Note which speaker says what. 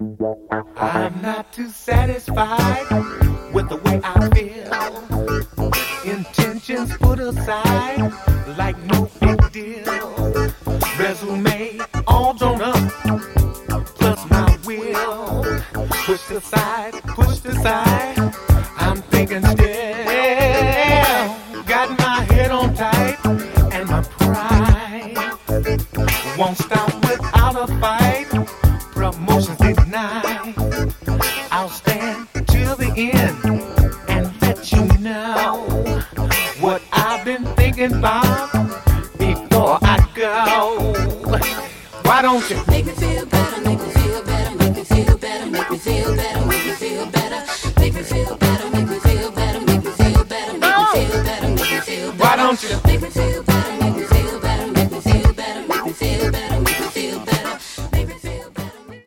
Speaker 1: I'm not too satisfied with the way I feel. Intentions put aside like no big deal. Resume all drawn up, plus my will. Pushed aside, I'm thinking still. Got my head on tight, and my pride won't stop without a fight. Promotions denied. I'll stand till the end and let you know what I've been thinking about before I go. Why don't you
Speaker 2: make me feel better now?